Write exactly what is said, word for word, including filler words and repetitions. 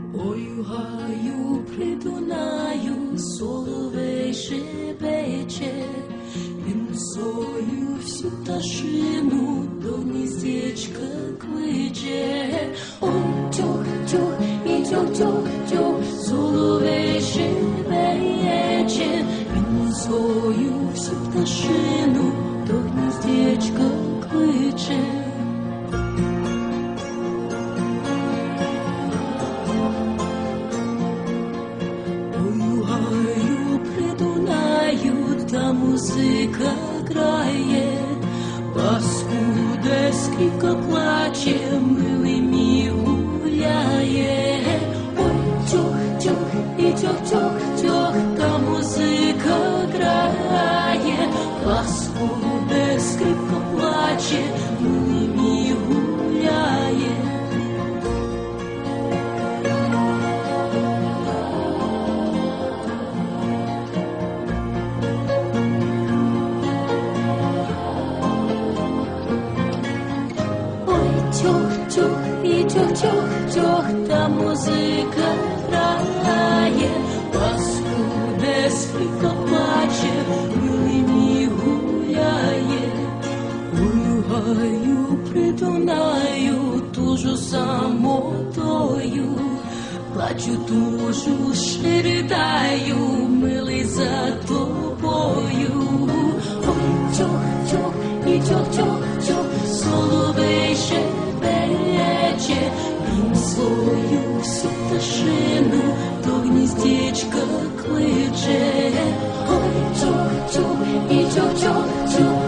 Ой, у гаю при Дунаю соловей шепече, він свою всю пташину до гніздечка кличе. Ой, тьох-тьох, і тьох-тьох-тьох, соловей шепече, він свою всю пташину до гніздечка кличе. Та музика грає, паскуде скрипка плаче, милий мій гуляє. Ой, тьох-тьох, і тьох-тьох-тьох, та музика грає, паскуде скрипка плаче, милий мій гуляє. Тьох-тьох, і тьох-тьох-тьох, та музика грає, паскуде скрипка плаче, милий мій гуляє. Ой, у гаю при Дунаю тужу самотою, плачу, тужу, ще ридаю, милий, за тобою. Ой, тьох-тьох, і тьох-тьох-тьох, соловей шепече, він свою всю пташину до гніздечка кличе. Ой, тьох-тьох, і тьох-тьох-тьох,